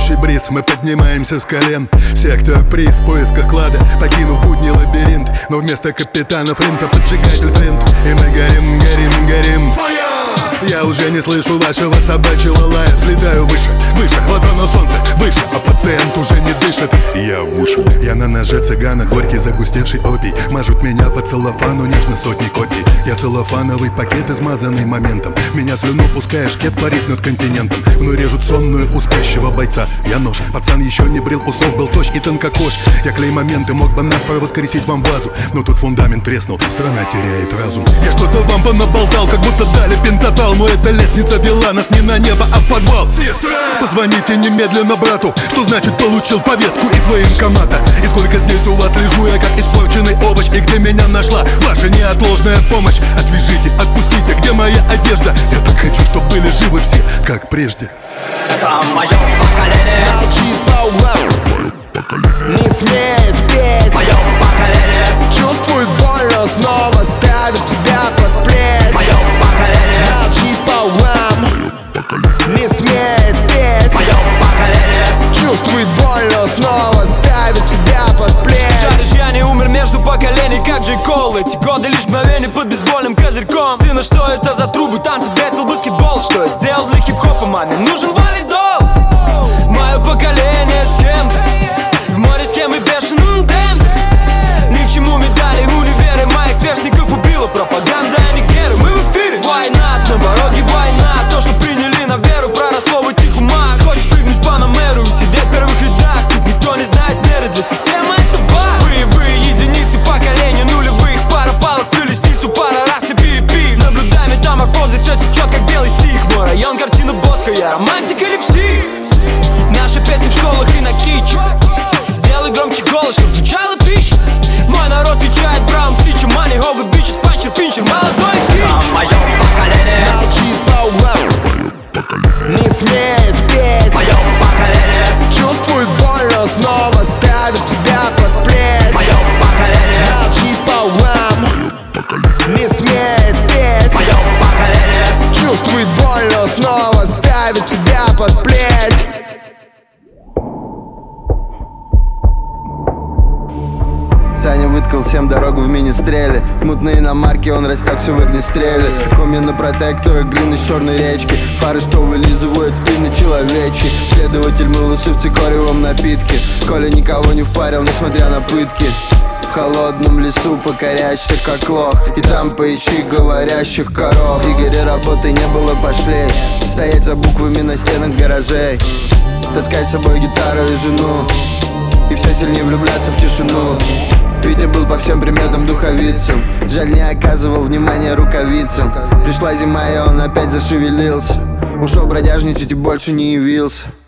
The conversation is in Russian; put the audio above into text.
Летучий бриз, мы поднимаемся с колен. Сектор приз, поиска клада, покинув будний лабиринт. Но вместо капитана Флинта поджигатель Флинт. И мы горим, горим, горим. Я уже не слышу вашего собачьего лая. Взлетаю выше, выше, вот оно солнце, выше. А пациент уже не дышит. Я вышел. Я на ноже цыгана, горький загустевший опий. Мажут меня по целлофану нежно сотни копий. Я целлофановый пакет, измазанный моментом. Меня слюну пуская, шкет парит над континентом. Мной режут сонную у спящего бойца. Я нож, пацан еще не брил усов, был точь и тонкокож. Я клей моменты, мог бы наспор воскресить вам вазу. Но тут фундамент треснул, страна теряет разум. Я что-то вам понаболтал, как будто дали пентатал. Но эта лестница вела нас не на небо, а в подвал. Сестра! Позвоните немедленно брату. Что значит получил повестку из военкомата? И сколько здесь у вас лежу я, как испорченный овощ? И где меня нашла ваша неотложная помощь? Отвяжите, отпустите, где моя одежда? Я так хочу, чтобы были живы все, как прежде. Это мое поколение. Молчит по углам, не смеет петь. Мое поколение. Чувствует больно, снова ставит себя под плеть. Мое поколение. Молчит по углам, не смеет петь. Мое поколение. Чувствует больно, снова ставит себя под плеть. Жаль, я не умер между поколений, как Джей Кол. Эти годы лишь мгновение под бейсбольным козырьком. Сына, что это за трубы, танцы, бейсбол, баскетбол? Что я сделал для хип-хопа, маме нужен валидол. Мое поколение с кем-то в море с кем и бешеным темпе. Ни к чему медали, универы моих сверстников убила пропаганда, а не геры. Мы в эфире. Why not? На дороге война. То, что приняли на веру, проросло в этих умах. Хочешь прыгнуть по Панамеру и сидеть в первых рядах. Тут никто не знает меры, для системы это баг. Боевые единицы поколения нулевых. Пара палок в лестницу, пара раз на перепи. Наблюдай метаморфозы, все течет как белый стих. Мой район картина Босха, я романтик или псих. Наши песни в школах и на киче. Сделай громче голос, чтоб звучало пич. Мой народ отвечает браун плечу. Money over bitches, панчер, пинчер, молодой кич. Это мое поколение. Молчит по углам, не смеет петь. Мое поколение. Чувствует больно, снова ставит себя под плеть. Мое поколение. Молчит по углам, не смеет петь. Мое поколение. Чувствует больно, снова ставит себя под плеть. Саня выткал всем дорогу в мини-стреле. В мутные иномарки он растекся в огнестреле. Комья на протекторах, глины с черной речки. Фары, что вылизывают спины человечьи. Следователь мыл усы в цикоревом напитке. Коля никого не впарил, несмотря на пытки. В холодном лесу покоряешься как лох. И там поищи говорящих коров. Игоря работы не было, пошли стоять за буквами на стенах гаражей. Таскать с собой гитару и жену. И все сильнее влюбляться в тишину. Витя был по всем приметам духовицем. Жаль, не оказывал внимания рукавицам. Пришла зима, и он опять зашевелился. Ушел бродяжничать и больше не явился.